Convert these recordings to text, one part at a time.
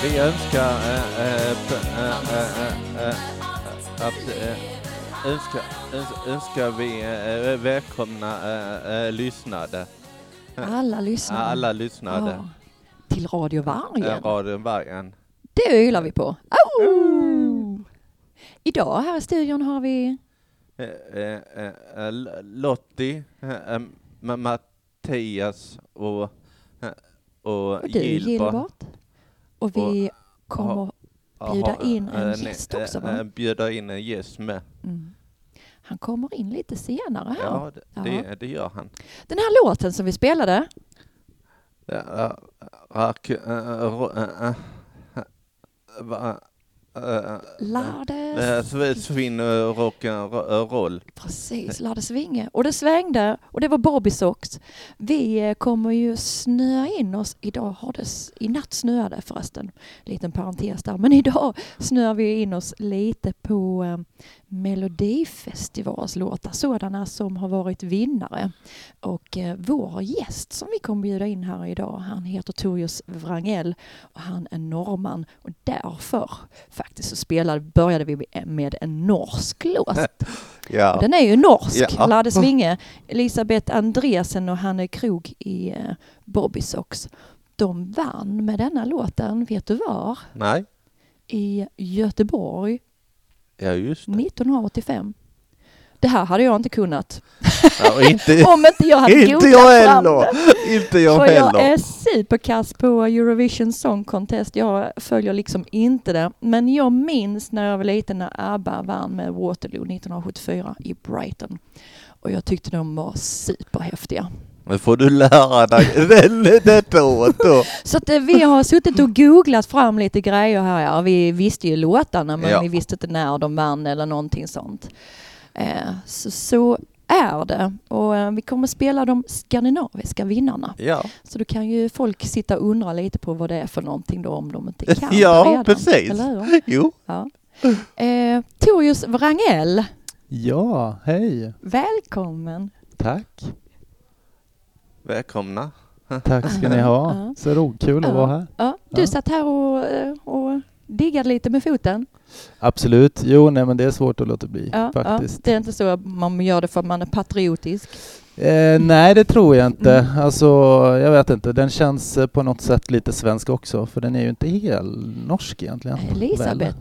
Vi önskar önskar vi välkomna lyssnare. Alla lyssnare. Ja. Till Radio Vargen. Radio Vargen. Det ylar vi på. Idag här i studion har vi Lottie, Mattias och du, Gilbert. Och vi kommer bjuda in en gäst också, va? Bjuda in en gäst med. Mm. Han kommer in lite senare här. Ja, det gör han. Den här låten som vi spelade. Svinn rock'n'roll. Precis, lade svinga. Och det svängde. Och det var Bobby Sox. Vi kommer ju snöa in oss. Idag har det... I natt snöade förresten. Liten parentes där. Men idag snöar vi in oss lite på Melodifestivalslåtar. Sådana som har varit vinnare. Och vår gäst som vi kommer bjuda in här idag. Han heter Torius Wrangell. Och han är norrman. Och därför faktiskt så började vi med en norsk låt. Ja. Den är ju norsk. Ja. Lade svinge. Elisabeth Andresen och Hanne Krog i Bobby Sox. De vann med denna låten. Vet du var? Nej. I Göteborg. Ja, just det. 1985. Det här hade jag inte kunnat. Ja, inte, om inte jag hade inte jag fram heller. Inte jag för heller. Jag är superkass på Eurovision Song Contest. Jag följer liksom inte det. Men jag minns när jag var liten när ABBA vann med Waterloo 1974 i Brighton. Och jag tyckte de var superhäftiga. Men får du lära dig detta året då? Så att vi har suttit och googlat fram lite grejer här. Ja, vi visste ju låtarna men vi visste inte när de vann eller någonting sånt. Så är det. Och vi kommer spela de skandinaviska vinnarna. Ja. Så då kan ju folk sitta och undra lite på vad det är för någonting då om de inte kan. Ja, redan. precis. Eller hur? Jo. Ja. Torius Wrangell. Ja, hej. Välkommen. Tack. Välkomna. Tack ska ni ha. Så kul att vara här. Ja. Du satt här och diggade lite med foten. Absolut. Jo, nej, men det är svårt att låta bli faktiskt. Ja. Det är inte så att man gör det för att man är patriotisk. Nej, det tror jag inte. Alltså, jag vet inte. Den känns på något sätt lite svensk också. För den är ju inte helt norsk egentligen. Elisabeth,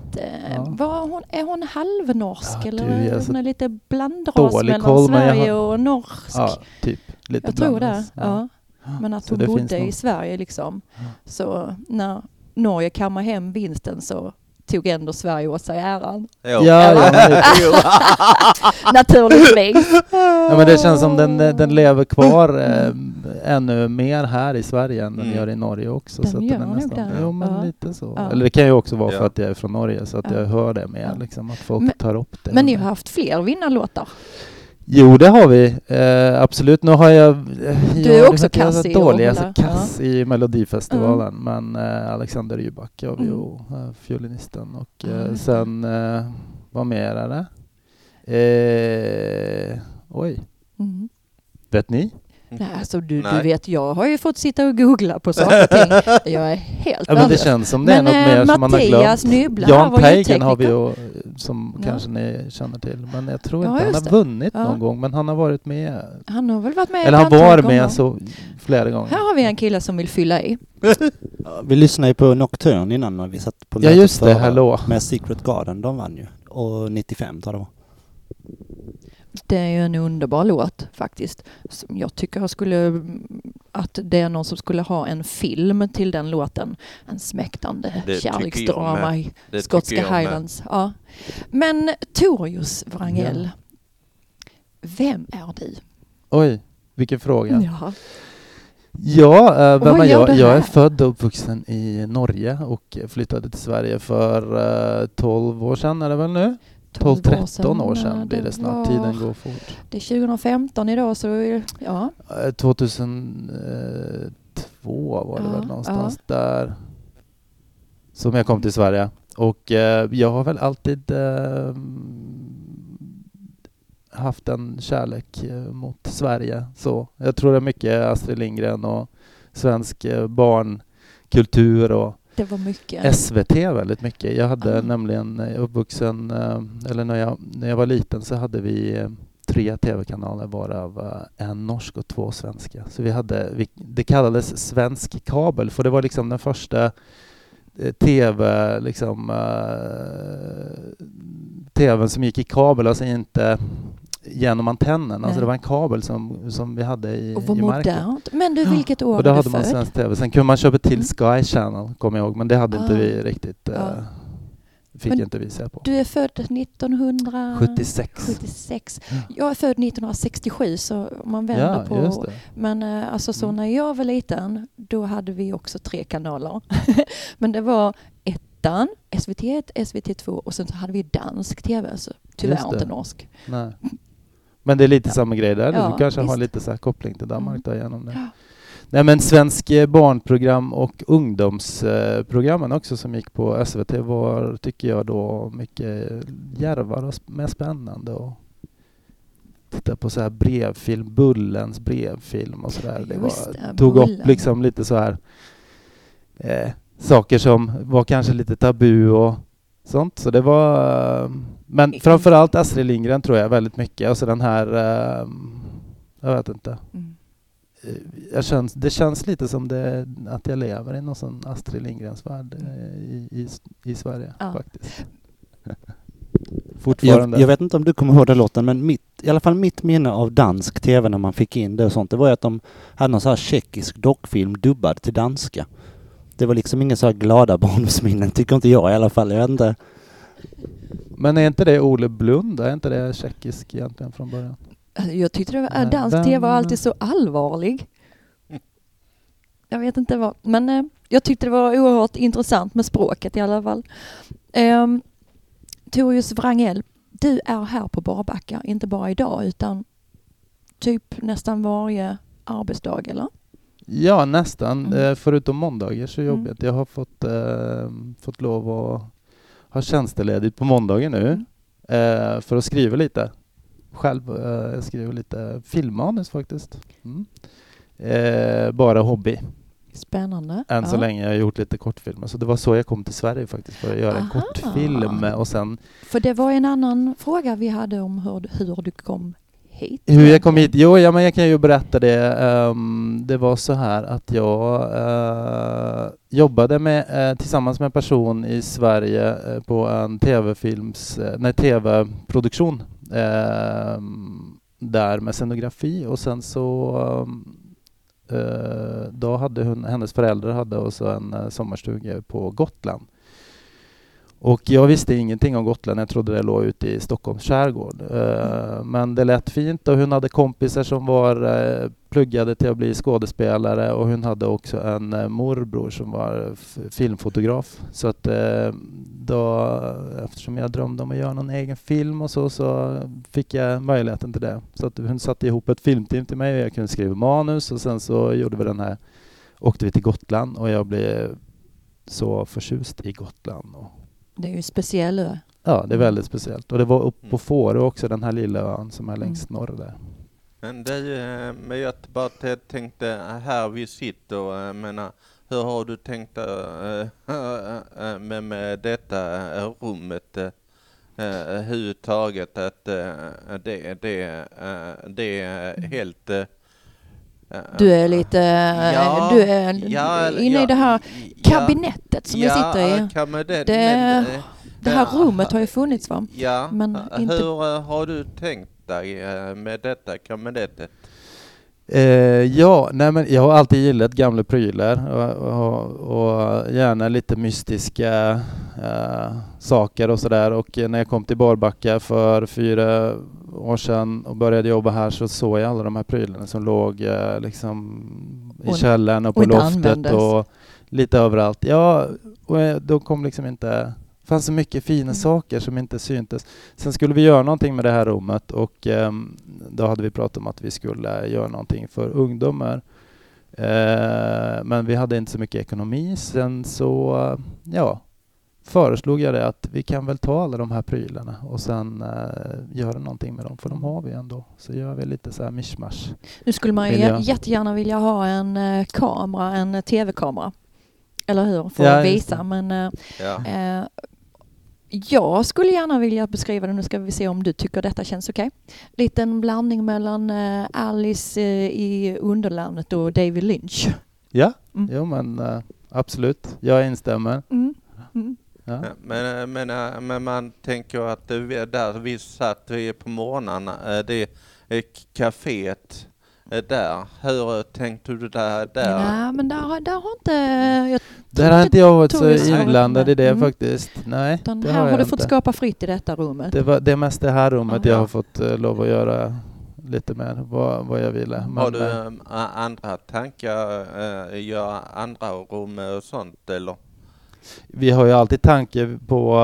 är hon halvnorsk? Ja, eller hon är lite blandras mellan Sverige och norsk? Ja, typ. Lite jag tror det. Ja. Men att hon bodde i Sverige liksom. Så när Norge kammar hem vinsten så tog ändå Sverige åt sig äran. Naturligtvis. Ja, men det känns som den lever kvar ännu mer här i Sverige än den gör i Norge också. Den så att gör den är nästan, men lite så. Ja. Eller det kan ju också vara för att jag är från Norge så att jag hör det mer, liksom, att folk tar upp det. Men ni har haft fler vinnarlåtar? Jo, det har vi. Absolut. Nu har jag... Du är också kass i dålig. Jag är kass i Melodifestivalen. Men Alexander Rybak har vi ju, fiolinisten. Och sen... vad mer är det? Vet ni? Nej, alltså du vet, jag har ju fått sitta och googla på saker och ting. Jag är helt men det känns som det är något mer som man har glömt. Nybla, Jan Peigen har vi ju, som kanske ni känner till. Men jag tror inte han har vunnit någon gång. Men han har varit med. Han har väl varit med. Eller han var med så flera gånger. Här har vi en kille som vill fylla i. Vi lyssnade ju på Nocturne innan när vi satt på mötet. Ja, just det. Hallå. Med Secret Garden, de vann ju. Och 95 tar det var. Det är ju en underbar låt faktiskt. Som jag tycker att det är någon som skulle ha en film till den låten. En smäktande kärleksdrama i skotska Highlands. Ja. Men Torius Wrangell, vem är du? Oj, vilken fråga. Ja. Ja, vem är jag? Jag är född och uppvuxen i Norge och flyttade till Sverige för 12 år sedan är det väl nu? 12-13 år sedan blir det snart. Tiden går fort. Det är 2015 idag så ja. 2002 var det väl någonstans där som jag kom till Sverige. Och jag har väl alltid haft en kärlek mot Sverige. Så jag tror det är mycket Astrid Lindgren och svensk barnkultur och Det var mycket. SVT väldigt mycket. Jag hade nämligen uppvuxen, eller när jag var liten så hade vi 3 tv-kanaler, varav en norsk och 2 svenska. Så det kallades svensk kabel, för det var liksom den första tv, liksom tvn som gick i kabel, alltså inte genom antennen. Alltså det var en kabel som vi hade i marken. Modernt. Men du, vilket år och då var hade du man född? svensk tv. Sen kunde man köpa till Sky Channel, kommer jag ihåg, men det hade inte vi riktigt. Fick inte vi se på. Du är född 1976. Jag är född 1967, så man vänder på. Just det. Men alltså så när jag var liten, då hade vi också 3 kanaler. Men det var ettan, SVT1, SVT2 och sen så hade vi dansk tv, så tyvärr inte norsk. Nej. Men det är lite samma grej där. Du kanske visst. har lite så här koppling till Danmark där genom det. Nej, men svensk barnprogram och ungdomsprogrammen också som gick på SVT var, tycker jag då, mycket djärvare och mer spännande. Och titta på så här brevfilm, Bullens brevfilm och sådär. Tog upp liksom lite så här saker som var kanske lite tabu och sånt. Så det var, men framförallt Astrid Lindgren tror jag väldigt mycket. Alltså den här, jag vet inte. Det känns lite som att jag lever i någon sån Astrid Lindgrens värld i Sverige faktiskt. Fortfarande. Jag vet inte om du kommer ihåg den låten, men i alla fall mitt minne av dansk tv när man fick in det och sånt, det var ju att de hade någon så här tjeckisk dockfilm dubbad till danska. Det var liksom inga så här glada barndomsminnen, tycker inte jag i alla fall. Jag vet inte. Men är inte det Ole Blund? Är inte det tjeckisk egentligen från början? Jag tyckte det var, dansk tv var alltid så allvarlig. Jag vet inte vad. Men jag tyckte det var oerhört intressant med språket i alla fall. Torius Wrangell, du är här på Barbacka, inte bara idag utan typ nästan varje arbetsdag, eller? Ja, nästan. Förutom måndagar så jobbigt. Jag har fått lov att ha tjänsteledigt på måndagen nu för att skriva lite. Själv jag skriver lite filmmanus faktiskt. Bara hobby. Spännande. Än så länge. Jag har gjort lite kortfilmer. Så det var så jag kom till Sverige faktiskt, för att göra en kortfilm. Och sen, för det var en annan fråga vi hade om hur du kom hit. Hur jag kom hit? Jo, men jag kan ju berätta det. Det var så här att jag jobbade tillsammans med en person i Sverige på en tv-produktion där med scenografi, och sen så då hade hennes föräldrar hade också en sommarstuga på Gotland. Och jag visste ingenting om Gotland. Jag trodde det låg ute i Stockholms skärgård. Men det lät fint, och hon hade kompisar som pluggade till att bli skådespelare, och hon hade också en morbror som var filmfotograf. Så att då, eftersom jag drömde om att göra någon egen film och så fick jag möjligheten till det. Så att hon satte ihop ett filmteam till mig och jag kunde skriva manus, och sen så gjorde vi åkte vi till Gotland, och jag blev så förtjust i Gotland. Det är ju speciell ö. Ja, det är väldigt speciellt. Och det var upp på Fårö också, den här lilla ön som är längst norr där. Men men jag bara tänkte, här vi sitter, menar, hur har du tänkt med detta rummet överhuvudtaget, att det är helt... Du är lite inne i det här kabinettet som vi sitter i. Det här rummet har ju funnits, va? Ja, men inte... Hur har du tänkt dig med detta kabinettet? Men jag har alltid gillat gamla prylar och gärna lite mystiska saker och sådär. Och när jag kom till Barbacka för 4 år sedan och började jobba här, så såg jag alla de här prylarna som låg liksom i källaren och på loftet och lite överallt. Ja, och då kom liksom inte... Det fanns så mycket fina saker som inte syntes. Sen skulle vi göra någonting med det här rummet, och då hade vi pratat om att vi skulle göra någonting för ungdomar. Men vi hade inte så mycket ekonomi. Sen så föreslog jag det att vi kan väl ta alla de här prylarna och sen göra någonting med dem, för de har vi ändå. Så gör vi lite så här mishmash. Nu skulle man ju jättegärna vilja ha en kamera, en tv-kamera. eller hur? För att visa. Men jag skulle gärna vilja beskriva det. Nu ska vi se om du tycker detta känns okej. Liten blandning mellan Alice i Underlandet och David Lynch. Ja, jo men absolut. Jag instämmer. Ja. Men man tänker att där vi satt på morgonen, det är kaféet där. Hur tänkte du där? Nej, men där har inte... Där har inte jag varit så inblandad i det faktiskt. Nej, det här har du fått skapa fritt i detta rummet. Det var det mest det här rummet jag har fått lov att göra lite mer vad jag ville. Men, har du andra tankar, göra andra rum och sånt eller? Vi har ju alltid tanke på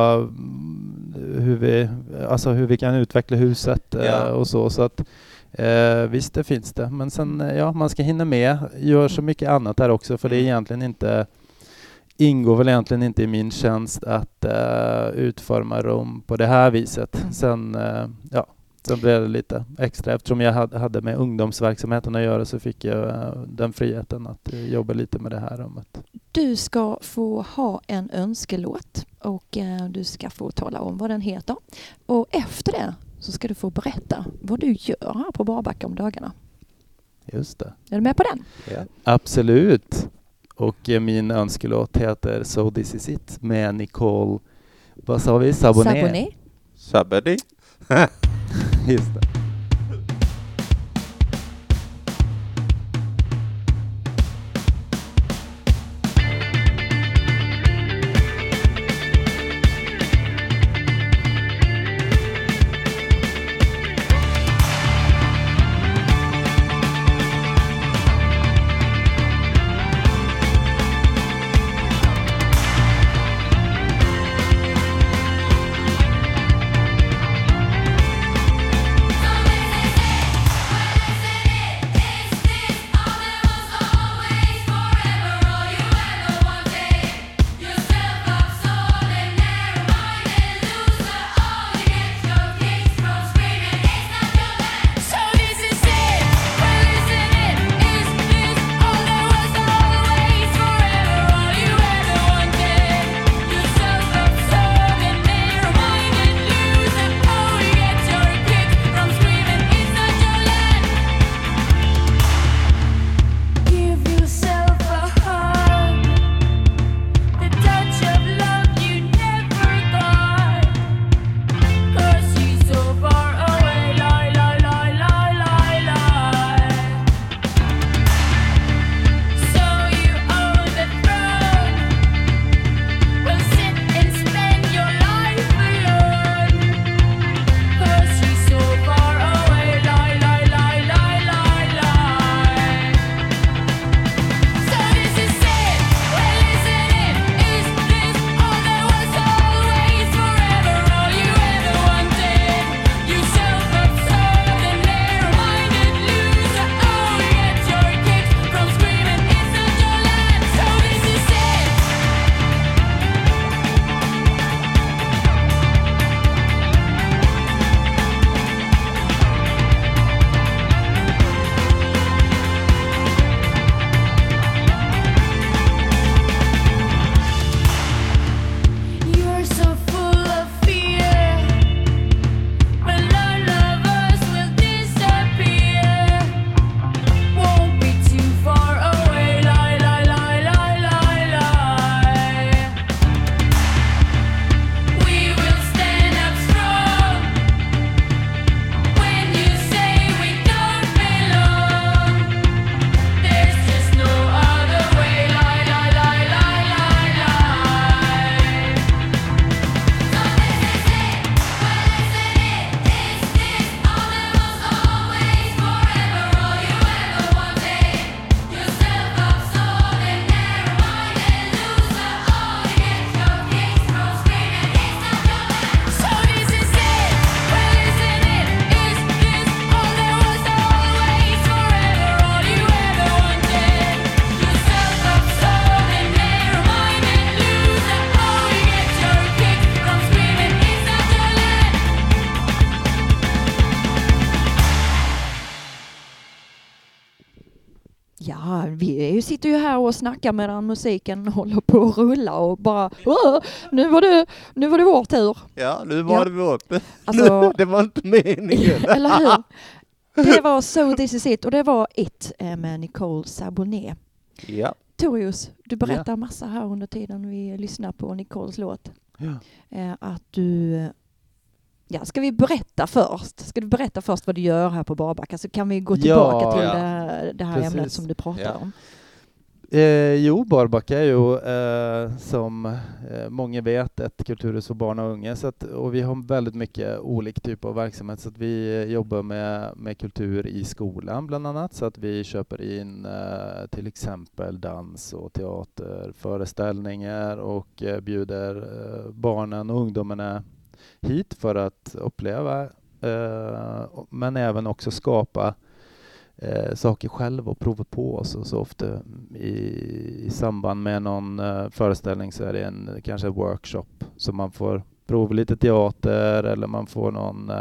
hur vi kan utveckla huset och så att visst det finns det. Men sen man ska hinna med, gör så mycket annat där också för det är egentligen inte ingår väl egentligen inte i min tjänst att utforma rum på det här viset. Sen blev det lite extra. Eftersom jag hade med ungdomsverksamheten att göra så fick jag den friheten att jobba lite med det här rummet. Du ska få ha en önskelåt och du ska få tala om vad den heter. Och efter det så ska du få berätta vad du gör här på Barbacka om dagarna. Just det. Är du med på den? Ja. Absolut. Och min önskelåt heter So This Is It med Nicole, vad sa vi? Saboné. Just det. So vi sitter ju här och snackar medan musiken håller på att rulla och bara nu var det vår tur. Ja, nu var det vårt. Alltså, det var inte meningen. Eller hur? Det var So This Is It och det var It med Nicole Saboné. Ja. Torius, du berättar massa här under tiden vi lyssnar på Nicoles låt. Ja. Att du... Ja, ska vi berätta först? Ska du berätta först vad du gör här på Barbacka? Så kan vi gå tillbaka till det här ämnet som du pratar om. Barbacka är ju som många vet ett kulturhus för barn och unga och vi har väldigt mycket olika typer av verksamhet så att vi jobbar med kultur i skolan bland annat så att vi köper in till exempel dans och teater, föreställningar och bjuder barnen och ungdomarna hit för att uppleva men även också skapa saker själv och prova på oss och så ofta i samband med någon föreställning så är det kanske en workshop så man får prova lite teater eller man får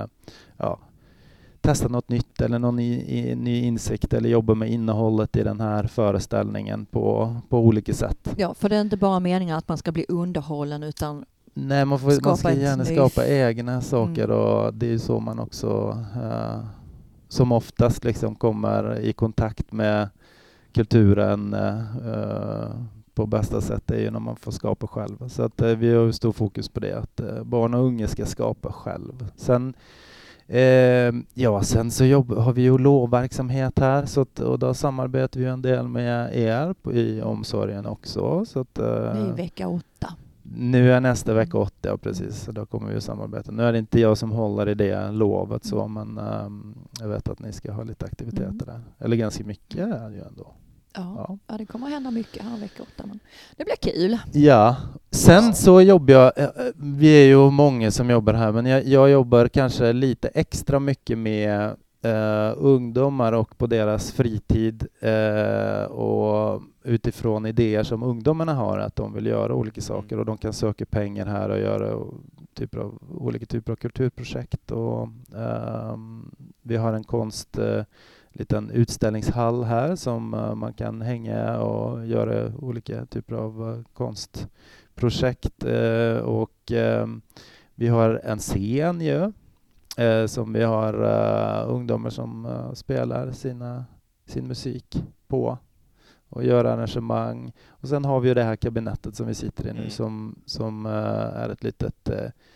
testa något nytt eller någon ny insikt eller jobba med innehållet i den här föreställningen på olika sätt. Ja, för det är inte bara meningen att man ska bli underhållen utan nej, man ska gärna skapa egna saker och det är så man också som oftast liksom kommer i kontakt med kulturen på bästa sätt är ju när man får skapa själv. Så att vi har stor fokus på det, att barn och unga ska skapa själv. Sen så har vi ju lovverksamhet här och då samarbetar vi en del med er i omsorgen också. Så att, det är vecka 8. Nu är nästa vecka 8, precis. Så då kommer vi att samarbeta. Nu är det inte jag som håller i det lovet så, men jag vet att ni ska ha lite aktiviteter där. Eller ganska mycket är det ju ändå. Ja, det kommer att hända mycket här vecka 8, men det blir kul. Ja, sen så jobbar jag, vi är ju många som jobbar här, men jag jobbar kanske lite extra mycket med ungdomar och på deras fritid och utifrån idéer som ungdomarna har att de vill göra olika saker och de kan söka pengar här och göra olika typer av kulturprojekt och vi har en liten utställningshall här som man kan hänga och göra olika typer av konstprojekt och vi har en scen ju som vi har ungdomar som spelar sin musik på och gör arrangemang. Och sen har vi ju det här kabinettet som vi sitter i nu som är ett litet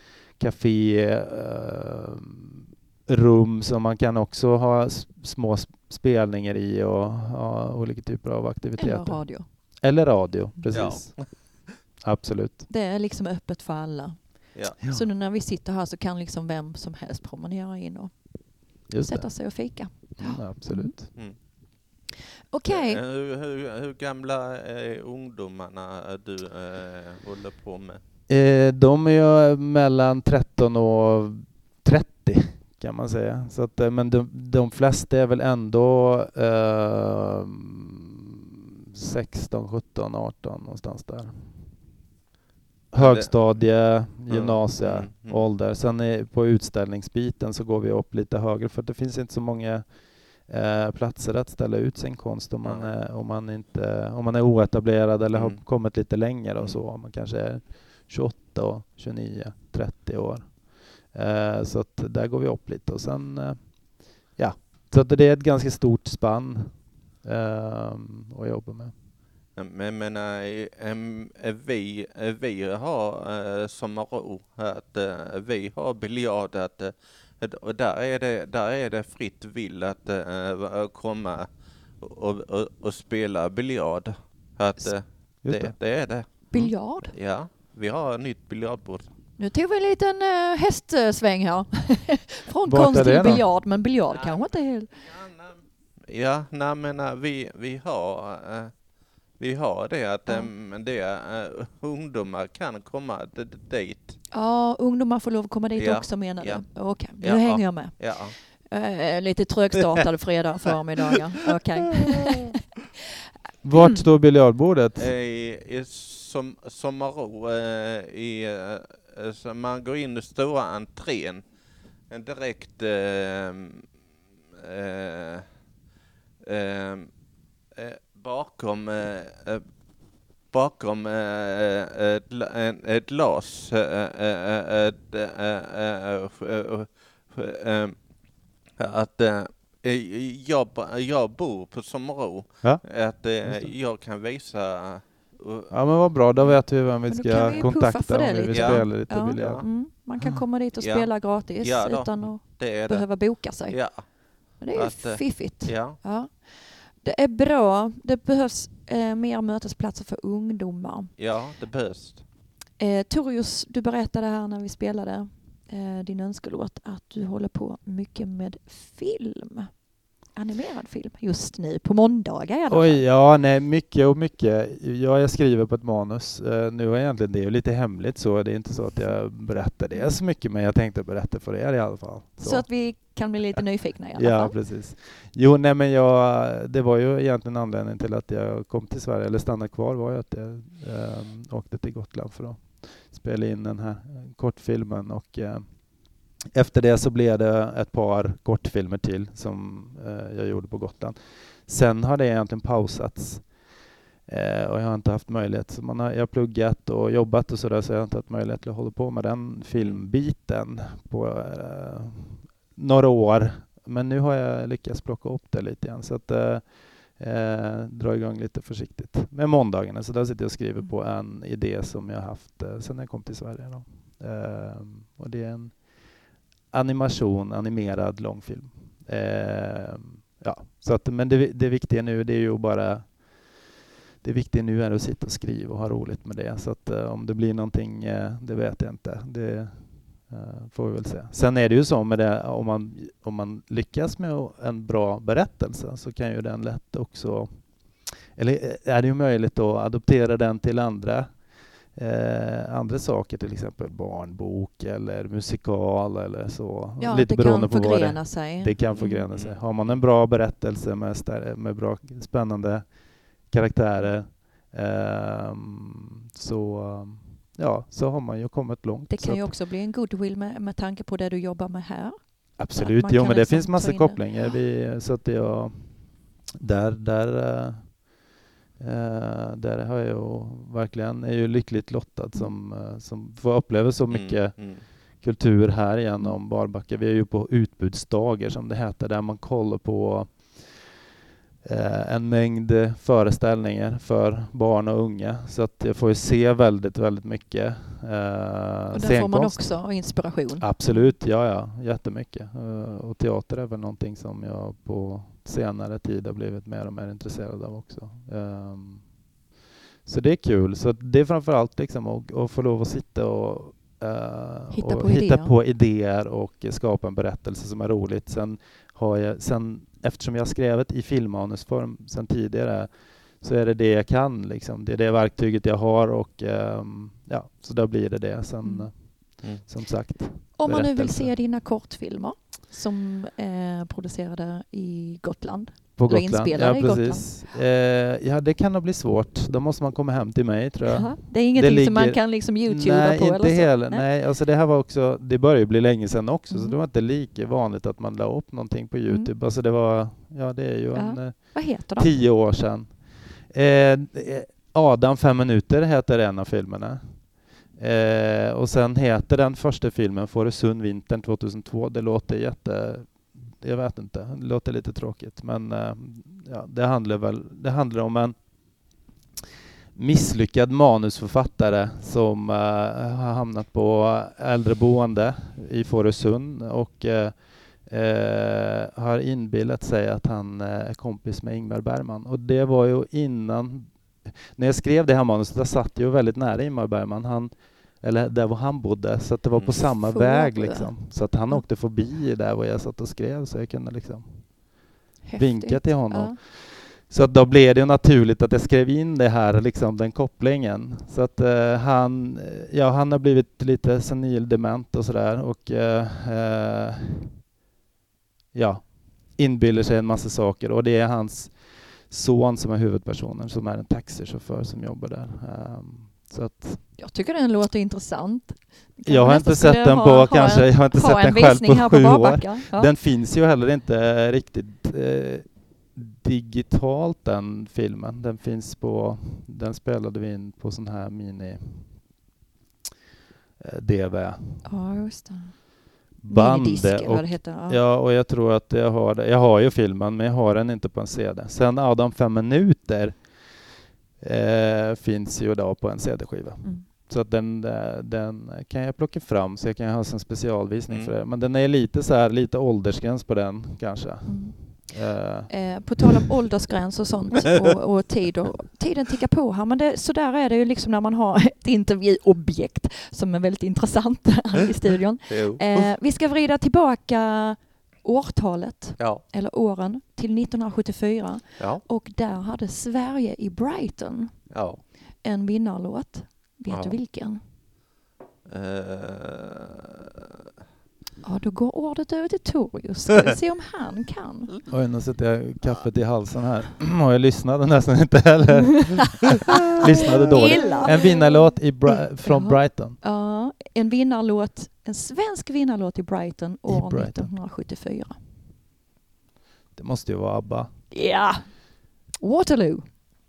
café-rum som man kan också ha små spelningar i och ha olika typer av aktiviteter. Eller radio, precis. Ja. Absolut. Det är liksom öppet för alla. Ja. Så nu när vi sitter här så kan liksom vem som helst promenera in och sätta sig och fika. Ja, absolut. Okej. Hur gamla är ungdomarna du håller på med? De är ju mellan 13 och 30 kan man säga. Så att, men de flesta är väl ändå 16, 17, 18 någonstans där. Högstadie, gymnasie, ålder. Sen på utställningsbiten så går vi upp lite högre för det finns inte så många platser att ställa ut sin konst om man är oetablerad eller har kommit lite längre och så. Man kanske är 28, 29, 30 år. Så att där går vi upp lite och sen så att det är ett ganska stort spann att jobba med. Men vi har Sommaro att vi har biljard och där är det fritt vill att komma och spela biljard. Att det är det. Biljard? Ja, vi har ett nytt biljardbord. Nu tog vi en liten hästsväng här. Från konst till biljard, men biljard kanske inte helt. Ja, nej men vi har det att ungdomar kan komma dit. Ja, ungdomar får lov att komma dit också menar du? Okej, nu hänger jag med. Ja. Lite trögstartade fredag förmiddagar. Okej. Vart står biljardbordet? I Sommaro. Så man går in i stora entrén. Direkt bakom ett glas att jag bor på Sommarå. Ja. Att jag kan visa. Ja, men vad bra, då vet vi vem vi ska vi kontakta om vi vill lite. spela lite Ja. biljard. Man kan komma dit och spela gratis utan att behöva boka sig. Ja. Det är fiffigt. Ja. Ja. Det är bra. Det behövs mer mötesplatser för ungdomar. Ja, det behövs. Torius, du berättade här när vi spelade din önskelåt att du håller på mycket med film. Animerad film just nu, på måndagar i alla fall. Oj, ja, nej, mycket och mycket. Jag skriver på ett manus. Nu är egentligen det lite hemligt, så det är inte så att jag berättar det så mycket, men jag tänkte berätta för er i alla fall. Så att vi kan bli lite nyfikna i alla fall. Ja, precis. Jo, nej, men det var ju egentligen anledningen till att jag kom till Sverige, eller stannade kvar, var ju att jag åkte till Gotland för att spela in den här kortfilmen, och efter det så blev det ett par kortfilmer till som jag gjorde på Gotland. Sen har det egentligen pausats och jag har inte haft möjlighet. Så jag har pluggat och jobbat och sådär, så jag har inte haft möjlighet att hålla på med den filmbiten på några år. Men nu har jag lyckats plocka upp det lite igen, så att dra igång lite försiktigt med måndagarna. Så där sitter jag och skriver på en idé som jag har haft sedan jag kom till Sverige då. Och det är en animerad långfilm. Ja, så att, men det viktiga nu, det är ju bara, det viktiga nu är att sitta och skriva och ha roligt med det. Så att om det blir någonting, det vet jag inte. Det får vi väl se. Sen är det ju så med det, om man lyckas med en bra berättelse, så kan ju den lätt också, eller är det ju möjligt att adoptera den till andra saker, till exempel barnbok eller musikal eller så. Ja, lite det beroende kan på förgrena sig. Det kan förgrena sig. Har man en bra berättelse med bra spännande karaktärer, så har man ju kommit långt. Det kan ju också bli en goodwill med tanke på det du jobbar med här. Absolut, jo, men det finns massa kopplingar. Så att där har jag verkligen, är ju lyckligt lottad som får uppleva så mycket kultur här genom Barbacka. Vi är ju på utbudsdagar, som det heter, där man kollar på en mängd föreställningar för barn och unga. Så att jag får ju se väldigt, väldigt mycket och där scenkonst. får man också inspiration. Absolut, ja, jättemycket. Och teater är väl någonting som jag på senare tid har blivit mer och mer intresserad av också. Så det är kul. Så det är framförallt liksom att få lov att sitta och hitta på idéer och skapa en berättelse som är roligt. Sen eftersom jag skrevet i filmmanusform sen tidigare, så är det jag kan liksom. Det är det verktyget jag har, och så då blir det sen som sagt. Om man nu vill se dina kortfilmer som är producerade i Gotland. På Gotland, inspelade ja, precis. Det kan nog bli svårt. Då måste man komma hem till mig, tror jag. Jaha. Det är ingenting som man kan liksom YouTubea nej, på? Inte eller så? heller. Nej, alltså det här var också, det började ju bli länge sedan också, så det var inte lika vanligt att man la upp någonting på YouTube. Alltså det var, det är ju Vad heter de? 10 år sedan. Adam 5 minuter heter en av filmerna. Och sen heter den första filmen Fårösund vintern 2002. Det låter jag vet inte, det låter lite tråkigt, men det handlar om en misslyckad manusförfattare som har hamnat på äldreboende i Fårösund och har inbillat sig att han är kompis med Ingmar Bergman. Och det var ju innan, när jag skrev det här manuset, jag satt ju väldigt nära Ingmar Bergman. Eller där var han bodde, så att det var på samma väg liksom. Så att han åkte förbi där och jag satt och skrev, så jag kunde liksom vinka till honom. Ja. Så att då blev det naturligt att jag skrev in det här, liksom den kopplingen. Så att han har blivit lite senildement och sådär, och inbillar sig en massa saker, och det är hans son som är huvudpersonen, som är en taxichaufför som jobbar där. Så att jag tycker den låter intressant. Jag har inte sett den på kanske, jag har inte sett den själv på 7 år. Ja. Den finns ju heller inte riktigt digitalt den filmen. Den finns den spelade vi in på sån här mini DV. Ja, just det. Band. Vad det heter. Ja, och jag tror att jag har det. Jag har ju filmen, men jag har den inte på en CD. Sen Adam 5 minuter finns ju då på en CD-skiva. Så att den kan jag plocka fram, så jag kan ha en specialvisning för det. Men den är lite åldersgräns på den kanske. På tal om åldersgräns och sånt och tiden tickar på här, men så där är det ju liksom när man har ett intervjuobjekt som är väldigt intressant här i studion. Vi ska vrida tillbaka årtalet, eller åren, till 1974. Och där hade Sverige i Brighton en vinnarlåt. Vet du vilken? Ja, då går ordet över till Torius. Ska vi se om han kan. Oj, nu sätter jag kaffet i halsen här. Och jag lyssnade nästan inte heller. Lyssnade dåligt. En vinnarlåt från Brighton. Ja, en svensk vinnarlåt i Brighton år 1974. Det måste ju vara ABBA. Ja! Waterloo.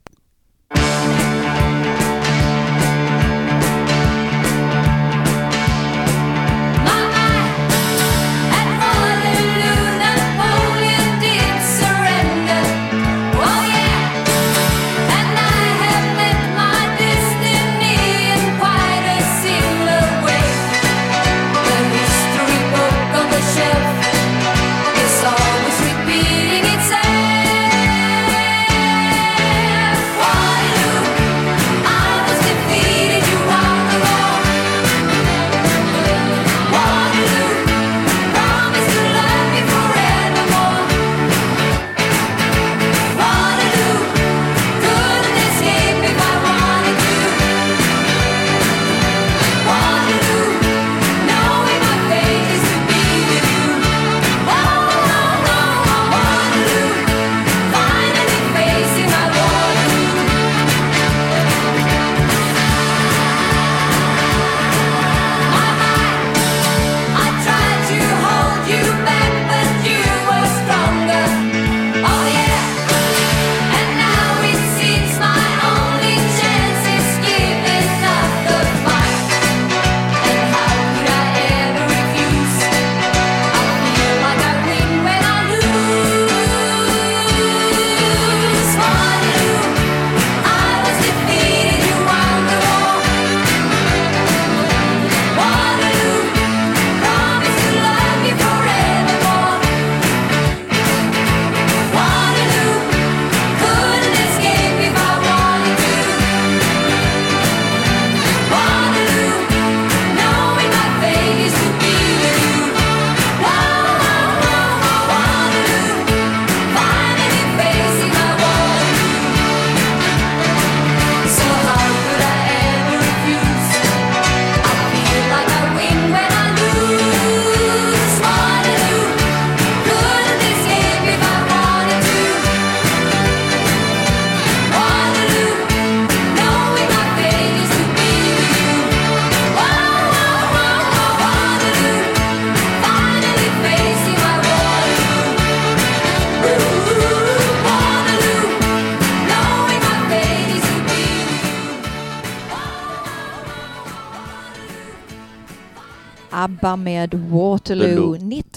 ABBA med Waterloo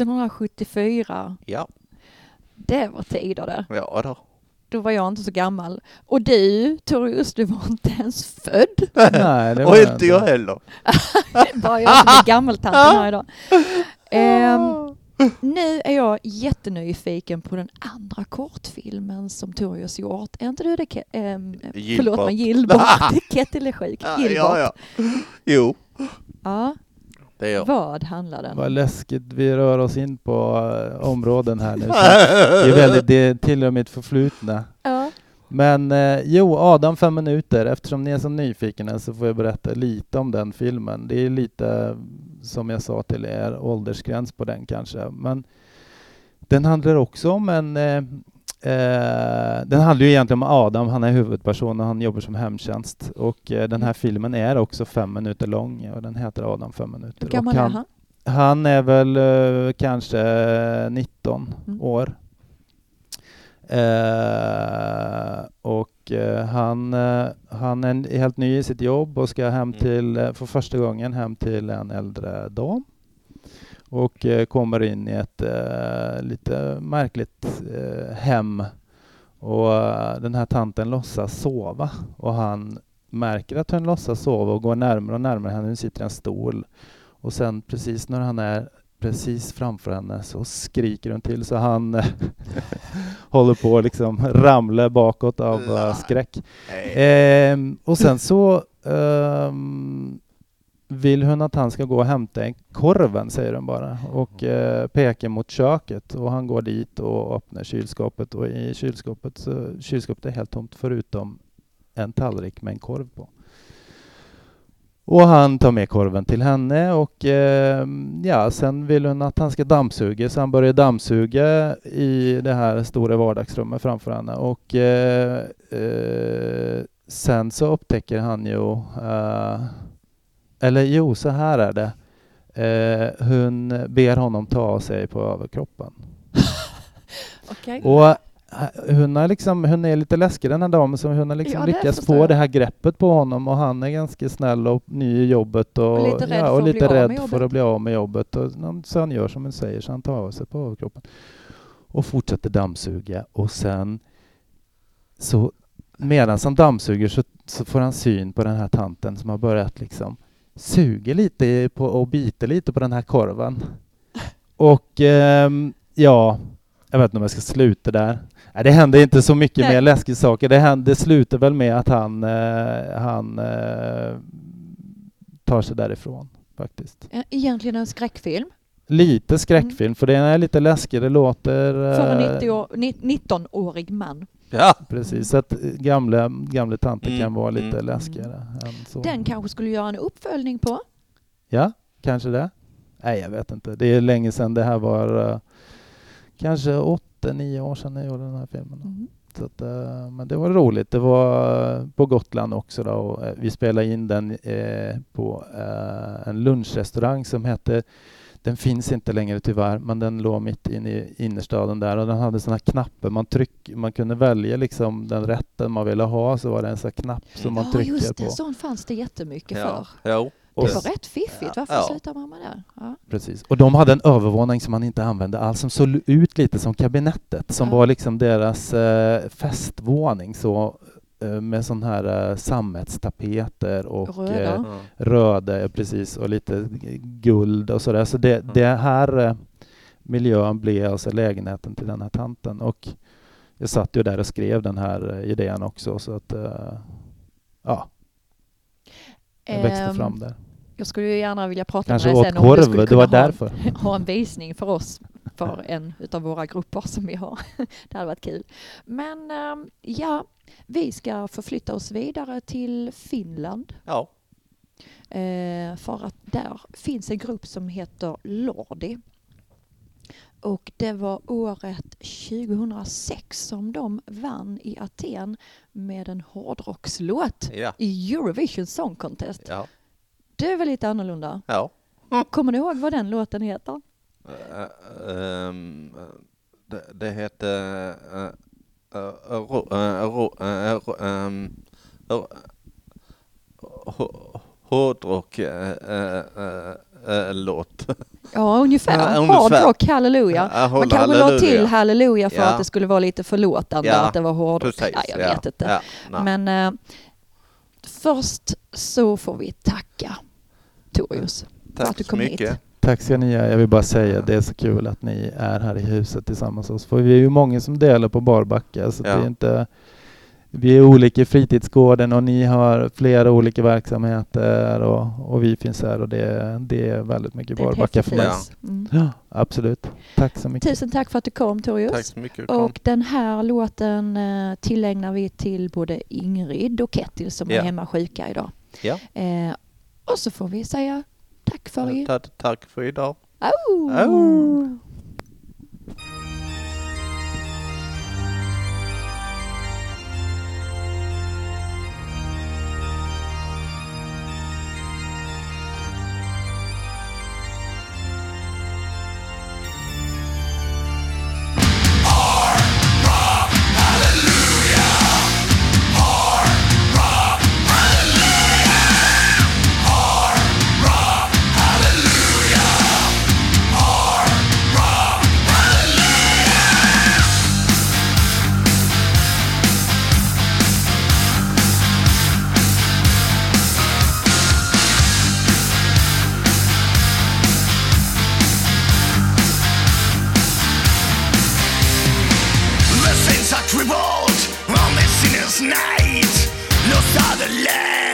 1974. Ja. Det var tider det. Ja då. Då var jag inte så gammal. Och du, Torius, du var inte ens född. Nej, det var och inte jag heller. Bara jag som är gammeltanten här idag. Nu är jag jättenyfiken på den andra kortfilmen som Torius gjort. Är inte du det? Förlåt mig, Gilbert. Kettil är sjuk. Gilbert. Ja. Jo. Ja. Det är jag. Vad handlar den om? Vad läskigt vi rör oss in på områden här nu. Det är till och med förflutna. Ja. Men Adam 5 minuter. Eftersom ni är så nyfikna så får jag berätta lite om den filmen. Det är lite, som jag sa till er, åldersgräns på den kanske. Men den handlar också om den handlar ju egentligen om Adam. Han är huvudperson och han jobbar som hemtjänst. Och den här filmen är också 5 minuter lång och den heter Adam 5 minuter. Hur gammal är han? Han är väl kanske 19 år. Han är helt ny i sitt jobb och ska hem till, för första gången hem till en äldre dam. Och kommer in i ett lite märkligt hem. Och den här tanten låtsas sova. Och han märker att hon låtsas sova och går närmare och närmare henne. Hon sitter i en stol. Och sen precis när han är precis framför henne så skriker hon till så han håller på att liksom ramla bakåt av skräck. Och sen så vill hon att han ska gå och hämta en korven, säger hon bara. Och pekar mot köket. Och han går dit och öppnar kylskåpet. Och i kylskåpet är helt tomt förutom en tallrik med en korv på. Och han tar med korven till henne och sen vill hon att han ska dammsuga. Så han börjar dammsuga i det här stora vardagsrummet framför henne. Och sen så upptäcker han ju... så här är det. Hon ber honom ta av sig på överkroppen. Okay. Och hon är lite läskig den här damen, som hon har liksom lyckats få det här greppet på honom, och han är ganska snäll och ny i jobbet och lite rädd för att bli av med jobbet, och så han gör som hon säger, så han tar av sig på överkroppen och fortsätter dammsuga. Och sen så medan han dammsuger så får han syn på den här tanten som har börjat liksom suger lite på och biter lite på den här korven. Och jag vet inte om jag ska sluta där. Nej, det händer inte så mycket mer läskiga saker. Det slutar väl med att han tar sig därifrån faktiskt. Egentligen en skräckfilm. Lite skräckfilm, för den är lite läskig. Det låter... För en 19-årig man. Ja, precis. Så att gamla tanter kan vara lite läskigare än så. Den kanske skulle göra en uppföljning på? Ja, kanske det. Nej, jag vet inte. Det är länge sedan. Det här var kanske 8-9 år sedan jag gjorde den här filmen. Så att, men det var roligt. Det var på Gotland också då, och vi spelade in den på en lunchrestaurang som hette... Den finns inte längre tyvärr, men den låg mitt in i innerstaden där, och den hade såna knappar man kunde välja liksom den rätten man ville ha, så var det en sån knapp som man trycker på. Ja, just det, sån fanns det jättemycket för. Ja. Det var rätt fiffigt. Varför slutar man med det? Ja. Precis. Och de hade en övervåning som man inte använde alls, som såg ut lite som kabinettet, som var liksom deras festvåning, så med sån här sammetstapeter och röda, precis, och lite guld och sådär. Så det här miljön blev alltså lägenheten till den här tanten, och jag satt ju där och skrev den här idén också, så att jag växte fram där. Jag skulle ju gärna vilja prata kanske med dig sen korv, om du skulle det var därför. Ha en visning för oss, för en utav våra grupper som vi har. Det hade varit kul. Men vi ska förflytta oss vidare till Finland. Ja. För att där finns en grupp som heter Lordi. Och det var året 2006 som de vann i Aten med en hårdrockslåt i Eurovision Song Contest. Ja. Det är väl lite annorlunda. Ja. Kommer du ihåg vad den låten heter? Det heter hårdrock låt. Ja, ungefär. Hårdrock, halleluja. Man kanske la till halleluja för att det skulle vara lite förlåtande att det var hårdrock. Ja, jag vet inte. Ja, men först så får vi tacka Torius för att du kom hit. Tack ska ni göra. Jag vill bara säga att det är så kul att ni är här i huset tillsammans med oss. För vi är ju många som delar på Barbacka. Så det är inte, vi är olika i fritidsgården, och ni har flera olika verksamheter, och vi finns här, och det är väldigt mycket Barbacka för mig. Ja, absolut. Tack så mycket. Tusen tack för att du kom, Torius. Tack så mycket. Och den här låten tillägnar vi till både Ingrid och Kettil som är hemma sjuka idag. Ja. Och så får vi säga tack för tack för idag. Au! Hard rock motherland.